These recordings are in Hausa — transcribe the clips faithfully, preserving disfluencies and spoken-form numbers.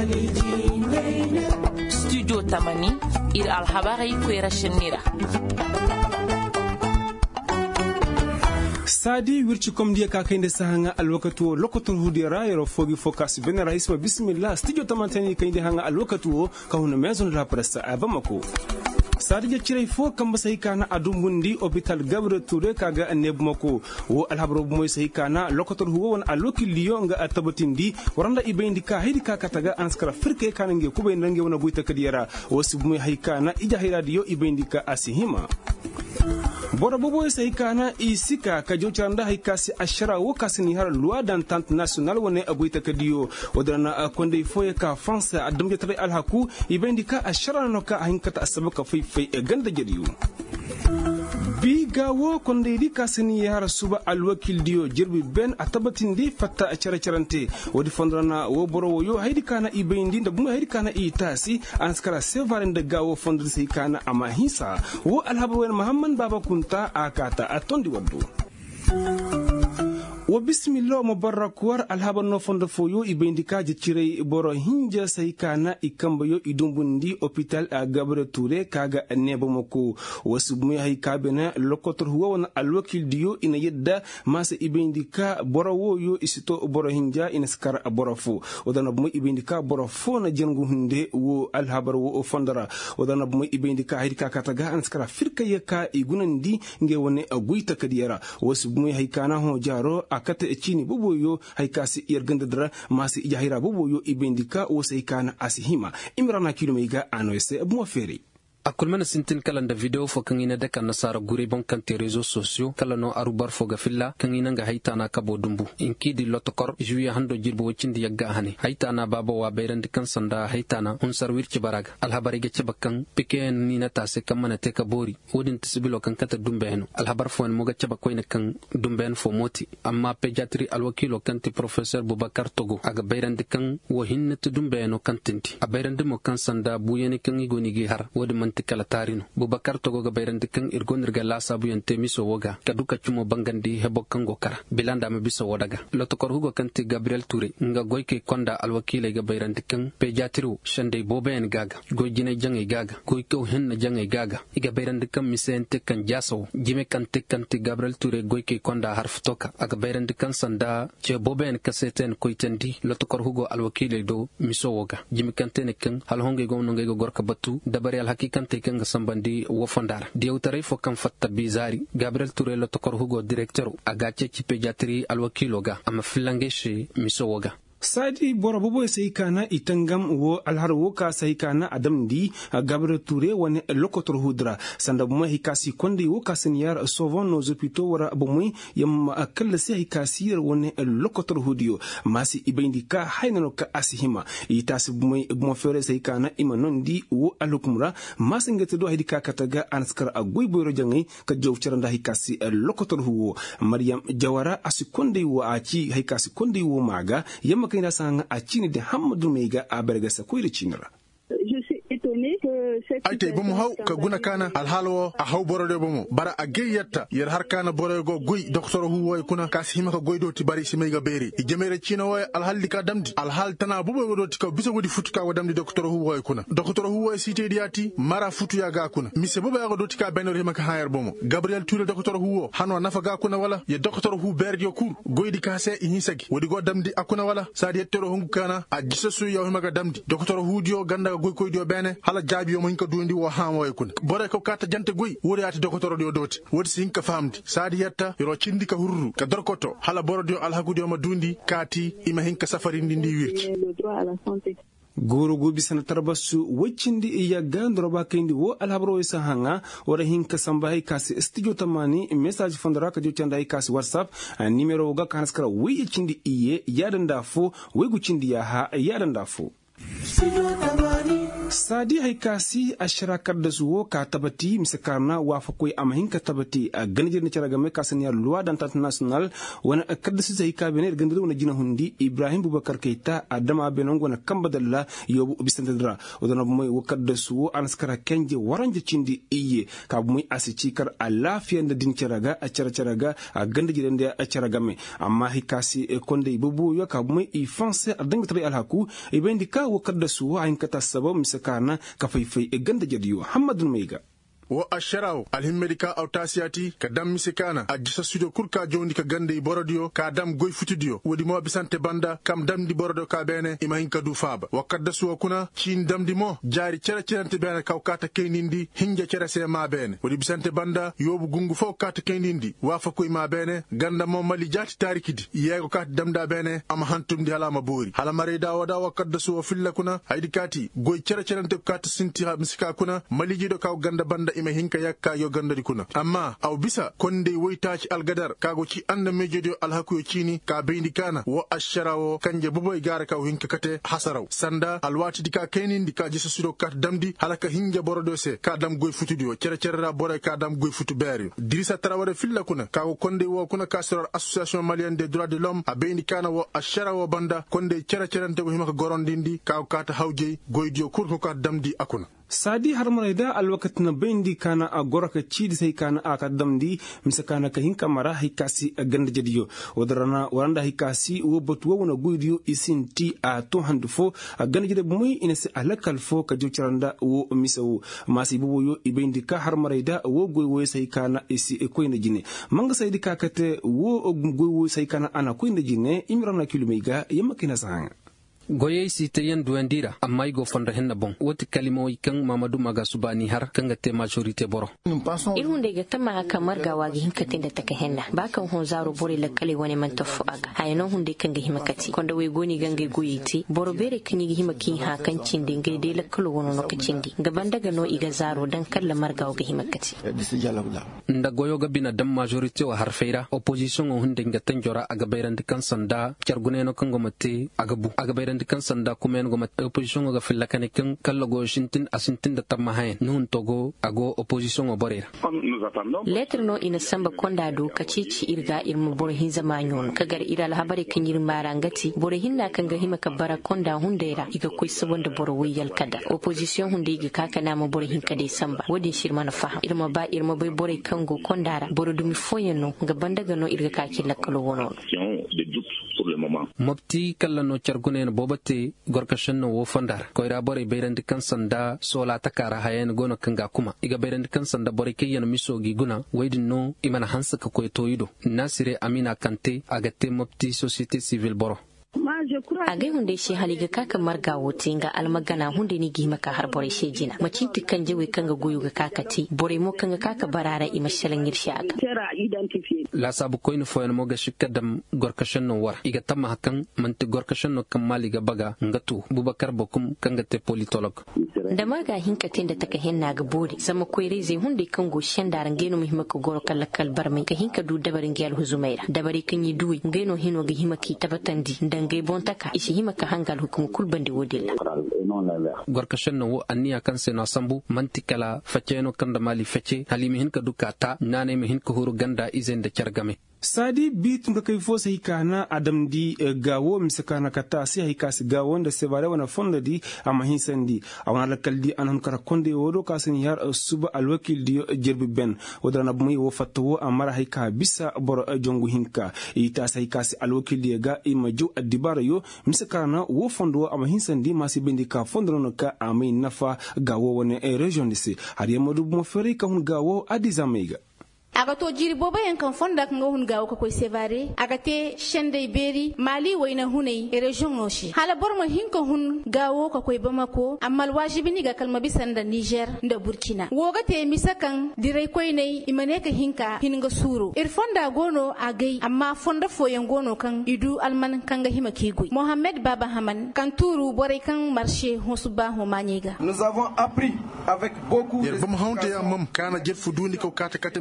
studio tamani ir alhabari kwera shenira sadi wirci kom dia ka kende sahanga alwakatu lokotor hudira yero fogi focus ben rais wa bismillah studio tamantani kende hanga alwakatu ka hunu maison de la presse abamako sadi je cirey fo kamba sahi kana adumbundi hospital Gabriel Touré kaga nebmako wo alhabro moy sahi kana lokotor huwo won aloki liyo nga atabatindi waranda ibendi ka hidi ka kataga anskara firke kana nge kubay nange wona guyta kadiyara wo sibmoy hay kana ija hiradiyo ibendi ka asihima bora bobo sai kana isika ka jochanda haikasi ashara wakasi ni har loi d'entente nationale wone abuita kadiyo wadana konde foye ka France adam jetare alhaku ibendika ashara no ka hinkata asabaka fai fai ganda jadiyo bigawo konde di kasini yara suba alwakil diyo jirbi ben atabatindi fatta achara charante wodi fondrana wo boro wo yo haydi kana ibendi nda buma haydi kana itasi anskara sevarende gawo fondri sai kana amahisa wo alhabu wen muhammad baba kunta akata atondi waddu wa bismillah mubarak war alhaba no fondo foyo ibendika je cirey boro hinja say kana ikamba yo idumbundi hospital a Gabriel Touré kaga nebo mako wasubmu hay kabena lokotor huwa wana alwakil diyo ina yedda masa ibendika boro wo yo isito boro hinja ina skar boro fo wadana bumu ibendika boro fo na jengu hunde wo alhabar wo fondara wadana bumu ibendika haydika kataga an skara firka yaka igunandi nge wone aguita kadiyara wasubmu hay kana ho jaro akata echini buboyo haikasi yergandadra masi ijahira buboyo ibendika wosaikana asihima imrana kilomega anoese abmoferi akulmana sintin kalanda video fo kangina de kan nasara gure bon kan te réseaux sociaux kala no arubar fo ga filla kangina nga haytana ka bodumbu inki di lotokor juya hando jirbo cindi yagga hani haytana babo wa beyrandi kan sanda haytana on sarwir ci baraga alhabari ge ci bakkan piken ni na tase kamana te ka bori wodin tisbilo kan kata dumbe heno alhabar fo mo ga ci bakoy ne kan dumben fo moti amma pediatri alwakilo kan ti professeur Boubacar Togo aga beyrandi kan wo hinnatu dumbe no kan tinti a beyrandi mo kan sanda buyeni kan igoni gi har wodi kala tarino Boubacar Togo ga bayrandi kan irgonirga la sabu yante miso woga kaduka chumo bangandi hebo kango kara bilanda ma biso wodaga lotokor hugo kanti Gabriel Touré nga goyke konda alwakile ga bayrandi kan pejatiru shande boben gaga goyjine jange gaga goyko henna jange gaga iga bayrandi kan misente kan jaso jime kante kanti Gabriel Touré goyke konda harftoka aga bayrandi kan sanda che boben kaseten koytendi lotokor hugo alwakile do miso woga jime kante ne kan halhonge gomno ngego gorka batu dabari al hakikan tekan ga sambandi wo fondara diawtare fo kan fatta bizari Gabriel Touré lo tokor hugo directeur agache ci pediatri alwakilo ga am filangeshi misowoga sadi bora bobo sai kana itangam wo alharwo ka sai kana adam di Gabriel Touré woni lokotor hudra sanda buma hikasi kondi wo kasiniyar sovon nos hôpitaux wara bumui yam akalla sai hikasir woni lokotor hudio masi ibindika haynano ka asihima itasi bumui buma fere sai kana imanon di wo alukumra masi ngete do hidika kataga anskar agoy boyro jangai ka jowceranda hikasi lokotor huwo Maryam Jawara asikondi wo aci hikasi kondi wo maga yam kayna sanga acini de Hamadou Meiga aberga sa koyre cinra ayte bomo haw ka guna kana alhalwo a haw borode bomo bara a geyatta yer har kana borego goy docteur hu way kuna kas hima ka goydo ti bari simega beri e jemere cina way alhalli ka damdi alhal tana bubo wodo ti ka bisa wodi futuka wadamdi docteur hu way kuna docteur hu way cité diati mara futu ya ga kuna mise bobo ya do ti ka benor hima ka hayar bomo Gabriel Touré docteur hu hano nafa ga kuna wala ye docteur hu berdio kur goydi ka se inisagi wodi go damdi akuna wala sadi yettero hongu kana a gisasu yaw hima ga damdi docteur hu dio ganda goy koy dio bene hala jabi yo mo ko dundi wo haamo e kun bore ko kata jante goy wori ati dokotoro dio doti wodi sinka famdi sadi yatta yoro cindi ka hurru ka dorkoto hala borodio alhagudi o ma dundi kati ima hinka safari ndi ndi wirki goro gobi sana tarbasu wacindi iya gandro ba kindi wo alhabro isa hanga wara hinka sambahay kasi studio tamani message fondara ka jotanda ay kasi WhatsApp numero ga kanaskara wi cindi iye yadanda fo wi gu cindi ya ha yadanda fo sadi haikasi ashirakar da zuwo ka tabati misakarna wafa koi amahin ka tabati a ganjir na cara game kasaniya loi d'entente national wani akar da su zai ka bene gandar wani jina hundi Ibrahim Bubakar Keita adama benon wani kamba dalla yobu bisanta dra wadana mai wakar da suwo an skara kenje waranje cindi iye ka mai asici kar a lafiyan da din caraga a cara caraga a ganjir da a cara game amma haikasi konde ibubu yo ka mai ifanse a dangatar alhaku iben dika wakar da suwo a hinkata sabon kana ka faifai ganda jadiyo Muhammadun Maiga wa asharaw alhimmedika autasiyati ka dam misikana a jisa studio kurka jondi ka gande borodio ka dam goy futudio wodi mo bisante banda kam dam di borodo ka bene imahin ka du faba wakadda suwa kuna cin dam di mo jari cere cerante bene ka kata kenindi hinja cere se ma bene wodi bisante banda yobu gungu fo kata kenindi wafa koy ma bene ganda mo mali jati tarikidi yego kat dam da bene am hantum di halama bori hala mare da wada wakadda suwa filla kuna haydi kati goy cere cerante kata sinti misika kuna mali jido ka ganda banda ima hinka yakka yo gandari kuna amma aw bisa konde woytaci algadar kago ci anda mejodio alhakuyo cini ka beyndi kana wo asharawo kanje boboy gara ka hinka kate hasaraw sanda alwati dika kenindi ka jisa sudo kat damdi halaka hinja borodo se ka dam goy futudio cere cerera bore ka dam goy futu berio dirisa taraware filla kuna kago konde wo kuna kasor association malienne des droits de l'homme a beyndi kana wo asharawo banda konde cere cerante ko himaka gorondindi kago kata hawjey goydio kurko ka damdi akuna sadi har marayda alwakat na bendi kana a goraka cidi sai kana a kaddamdi misa kana ka hinka mara hikasi a ganda jadiyo wadarana waranda hikasi wo batu wo na guidiyo isin ti a to handufo a ganda jade bumui ina se alakal fo ka jocaranda wo misa wo masi bubu yo ibendi ka har marayda wo goy wo sai kana isi e koyna jine manga sai dika kate wo goy wo sai kana ana koyna jine imrana kilumeiga yamma kina sahanga goye si te yan duandira amma igo fonda henna bon woti kalimo ikan Mamadou Maga subani har kanga te majorité boro irhun de gata ma kamar ga wagi hinkatin da take henna ba kan hon zaro bore la kale wani man tafu aga hayno hunde kanga himakati konda we goni gange goyiti boro bere kanyi himaki ha kan cindi ngai de la kalo wono no kacindi gaban daga no iga zaro dan kalla marga ga himakati nda goyo ga bina dam majorité wa har feira opposition on hunde ngatan jora aga bayrande kan sanda cargune no kango mate aga bu aga bayrande kan sanda kuma en goma opposition ga filla kan kan kallo go shintin asintin da tamma hayen nun togo ago opposition o borera lettre no ina samba konda do kacici irga irmu borhin zamanyon kagar ira habari kan yir marangati borhin na kan ga hima kabara konda hundera iga koy sabonda borowai yalkada opposition hunde ga kaka na mo borhin kade samba wodi shirma na faham irma ba irma bai bore kango kondara borodumi foyeno ga bandaga no irga kaki lakalo wono mopti kallano chargune bobate gorkashan no wofandar koira bore beirandi kan sanda sola takara hayen gono kanga kuma iga beirandi kan sanda bore kayen misogi guna waydin no imana hansa ka koy toyido nasire amina kante agate mopti société civile boro a gai hunde shi haliga kaka marga wote nga almagana hunde ni gima ka har bore she jina macinti kan jewe kanga goyu ga kakati bore mo kanga kaka barara ima shalan yirshi aga la sabu koy no foyen mo ga shikadam gorkashan no war iga tamma hakan manti gorkashan no kamali ga baga ngatu Bubakar Bokum kanga te politolog da marga hinkatin da taka henna ga bore sama koyre zai hunde kan go shandaran geno muhimma ko goro kallakal barme ka hinka du dabarin gyal huzumaira dabari kan yi duwi geno hino ga himaki tabatandi dangai bontaka ishi himaka hangal hukum kulbandi wodilla gorkashan no anniya kan se no sambu mantikala faceno kanda mali fece halimi hinka dukata nane mi hinka huru ganda izen da chargame sadi bitum da kai fosa hikana adam di gawo misakana kata si hikasi gawo da se bare wana fonda di amma hinsandi awana lakal di anan kara konde wodo kasin yar suba alwakil di jerbi ben wadana bumi wo fatwo amara hika bisa bor jongu hinka ita sa hikasi alwakil di ga imaju adibara yo misakana wo fondo amma hinsandi masi bendi ka fondo no ka amai nafa gawo wane region disi har yamadu mo fere ka hun gawo adizamega aga to jiri boba yan kan fonda kan hun gawo ka koy sevare aga te shende beri mali wayna hunay region noshi hala borma hin kan hun gawo ka koy bamako amma wajibi ni ga kalma bisan da Niger da Burkina woga te misakan dirai koy nay imane ka hinka hinga suru ir fonda gono agai amma fonda foyen gono kan idu alman kan ga hima kigui Mohamed Baba Haman kan turu bore kan marché hosuba ho maniga nous avons appris avec beaucoup yer bam hawte ya mam kana jet fu dundi ko kata kata misika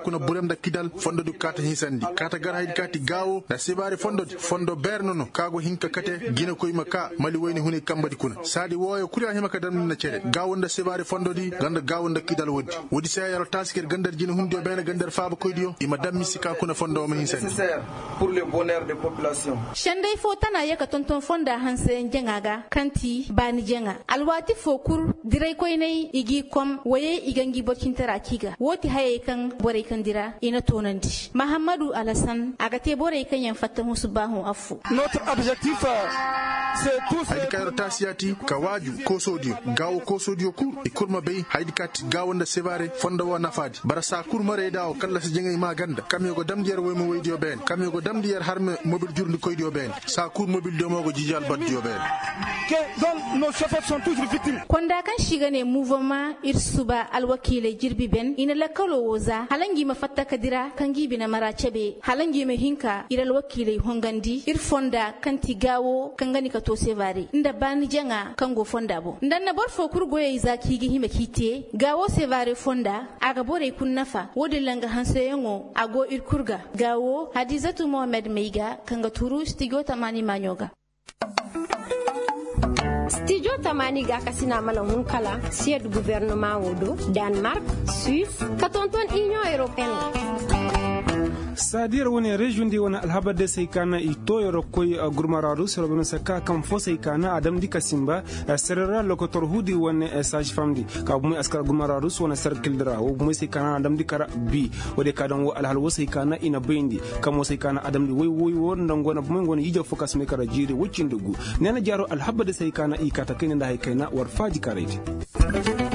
kuna burem da kidal fondo du kata hinsandi kata gar haydi kati gawo da sibare fondo fondo bernono kago hinka kate gina koy maka mali wayni huni kambadi kuna sadi woyo kuriya hima kadam na cede gawo da sibare fondo di ganda gawo da kidal wodi wodi sayaro tasker gandar jina hundi bena gandar faaba koydiyo ima dammi sika kuna fondo ma hinsandi pour le bonheur des populations. Shandai fo tana yaka tonton fonda hanse jengaga kanti bani jenga alwati fo kur dirai koynai igi kom waye igangi bokintara kiga woti haye kan bore kan dira ina tonandi Mahamadou Alassane agate bore kan yan fatta musubahu afu. Notre objectif c'est tous haydi kayro tasiyati kawaju ko sodio gawo ko sodio kur e kurma bey haydi kat gawonda sevare fonda wa nafadi bara sa kur mare dawo kala si jengay ma ganda kamyo go damdiyer way mo waydio ben kamyo go damdiyer harme mobile jurndi koydio ben sa kur mobile do mogo jijal baddio ben que donc nos chauffeurs sont toujours victimes. Konda kan shiga ne mouvement irsuba alwakile jirbi ben ina lakalo woza halangi mafatta kadira kangi bina marachebe halangi me hinka ira alwakile hongandi irfonda kanti gawo kangani ka to sevare nda bani janga kango fonda bo ndanna bor fo kurgoye izaki gi hime kite gawo sevare fonda aga bore kun nafa wodi langa hanseyengo ago irkurga gawo Hadizatu Mohamed Meiga kanga turu Studio Tamani Manyoga. Studio Tamani ga kasina mala hun kala siège gouvernement wodo Danemark Suisse katonton Union Européenne. sadir woni région di wona alhaba de seykana i toyoro koy gurmararu sorobno saka kam fo seykana adam di kasimba serera lokotor hudi woni sage famdi ka bu askar gurmararu wona circle dra wo bu seykana adam di kara bi wode kadon wo alhal wo seykana ina bendi kam wo seykana adam di woy woy won ndangona bu ngona yijo focus me kara jiri wuccindugu nena jaro alhaba de seykana i kata kene nda hay kayna war faji karete